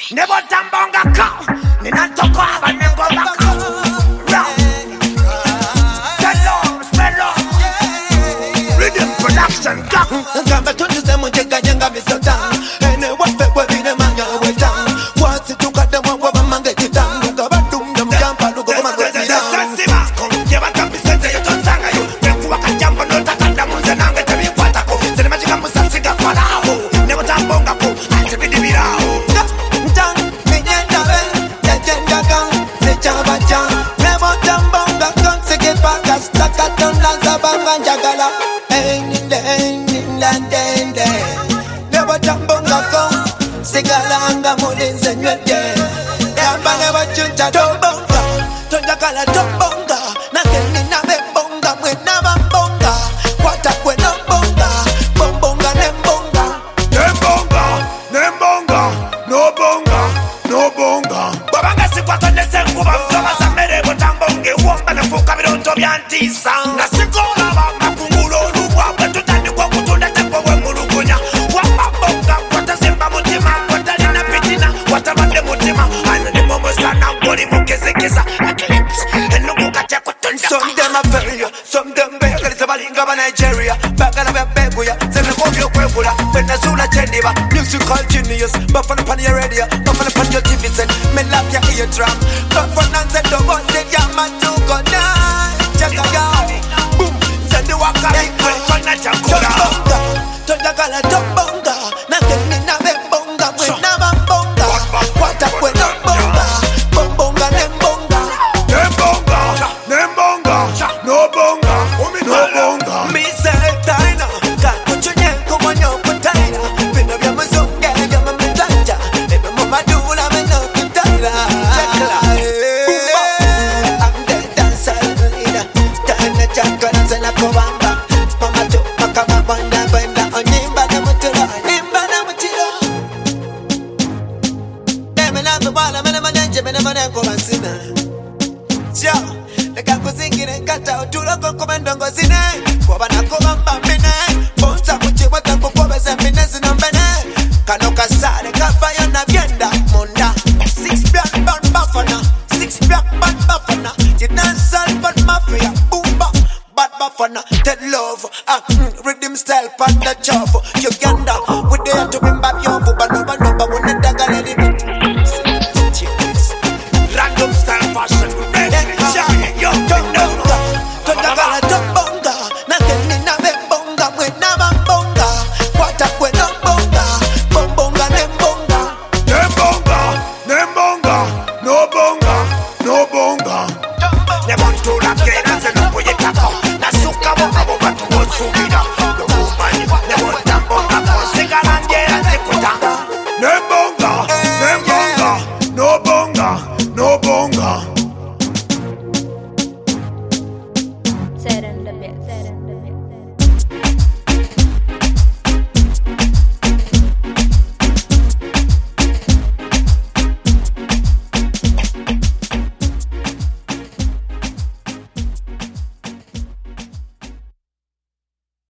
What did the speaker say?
Never tambonga ka. Nina toko aba nengo baka. Hello, spello. Rhythm production ka. Kamba tundu semu cheka jenga misota. Ene wape webi ne manya weta. Wasi tukata mwa mange chitang. Luka batum jam jampa luka kuma kwezi down. Sima, kumjeba kambi sense yoto sanga yo. Mefu waka jambo no takanda munze nange tebi kwata ko. Sene majika musasiga kwa lao. Never tambonga ko. Ati bidi birao. Sigalanga mulinze nywede Yambane wachunta tobonga Tonjakala tobonga Nangeni na bebonga Mwena bambonga Kwata kweno bonga Bombonga nembonga Nembonga, nembonga No bonga, no bonga Babanga sikwato nesenguba Mtoba samere botambonge Womba nefuka bironto byantisa Nasikola bamba kungulo lukwa Wetutani kwa kutunda tempo we mulugunya Wamba bonga Kwata simba mutima Watamande mutima Ano ni momo sana Mboli mukeze keza Eclipse Enugu kacha kutunja Some them are very Some them be Kalisa balinga ba Nigeria Bagala ba bebuya Zeme kovyo kwekula Wena zula chendiba Musical genius Buffalo pan your radio Buffalo pan your TV set Me love your eardrum Buffalo nanze do bote ya matuko na Chaka ya Boom Zende waka Kona chakura Tobonga Tonjakala tobonga Nangeni na bebonga Mwena bambonga Kwata kweno bonga Bombonga nembonga Nembonga, nembonga No bonga, no bonga Mi say taina Kakuchunye kumonyo kutaina Vino vya mzunge vya mamitaja Ebe mumadula meno kutaina I'm the dancer leader Taina chakara zela kubamba Mama tu makama banda banda Onimba na mutilo Onimba na mutilo Deme na kubala mene manenje mene manengo mansina Sio Leka kuzingine kata utulo kukumendo ngozine Kwa bana kubamba mine Bonsa kuchi wata kukobe zembine zinombene Kano kasare kafayo na bienda Munda 6 black band bafana 6 black band bafana You dance all but mafia Boomba Bad bafana Dead love Rhythm style pan the chop Uganda